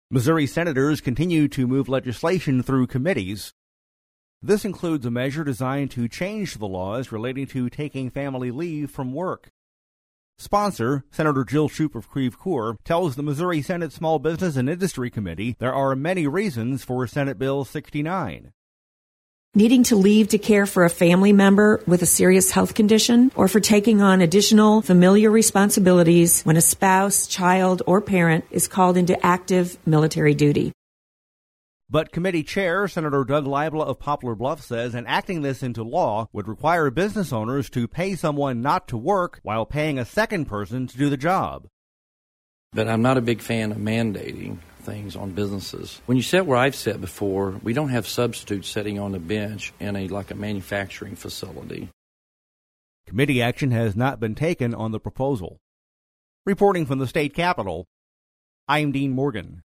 Missouri senators continue to move legislation through committees. This includes a measure designed to change the laws relating to taking family leave from work. Sponsor, Senator Jill Shoup of Creve Coeur, tells the Missouri Senate Small Business and Industry Committee there are many reasons for Senate Bill 69. Needing to leave to care for a family member with a serious health condition, or for taking on additional familiar responsibilities when a spouse, child, or parent is called into active military duty. But committee chair Senator Doug Libla of Poplar Bluff says enacting this into law would require business owners to pay someone not to work while paying a second person to do the job. But I'm not a big fan of mandating things on businesses. When you sit where I've sat before, we don't have substitutes sitting on the bench in a manufacturing facility. Committee action has not been taken on the proposal. Reporting from the state capitol, I'm Dean Morgan.